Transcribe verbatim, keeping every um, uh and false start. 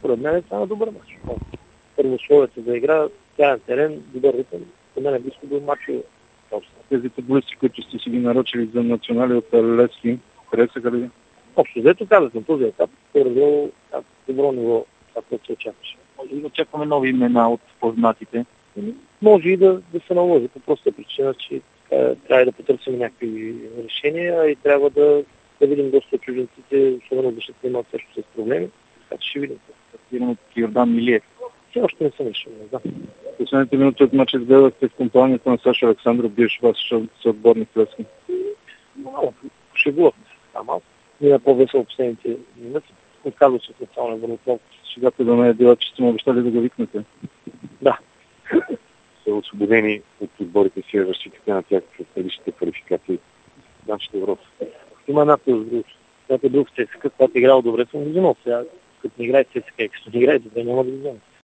според мен това е добър мач. Първо условията за игра, тя терен, добър ритъм, за мен е близко до матча. Тези футболисти, които сте си ги нарочили за национали от Левски, харесаха ли? Общо взето казах на този етап, е развил добро ниво, това, което се очакваше. Може ли да очакваме нови имена от познатите? Може и да, да се наложи по проста причина, че е, трябва да потърсим някакви решения и трябва да, да видим доста от чужденците, особено защото имат също с проблеми. Така че ще видим. Стартираме от Йордан Милиев. Все още не съм решил, не знам. Последните минути от матча изгледахте в компанията на Саша Александров, бивш ваш съотборник в Левски. Малко шегувахме се така малко. Мина по-весело последните минути. Отказва се социалния върнотел. Шегата да не е била, че сте му обещали да го викнете. Да. Са освободени от отборите си, разчитате на тях с предишните квалификации. Нашата Европа. Има една плюс друг. Когато е друг ЦСКА, когато е играл добре, съм го взимал. Сега, като не играе ЦСКА и като не играе добре, няма да го взема.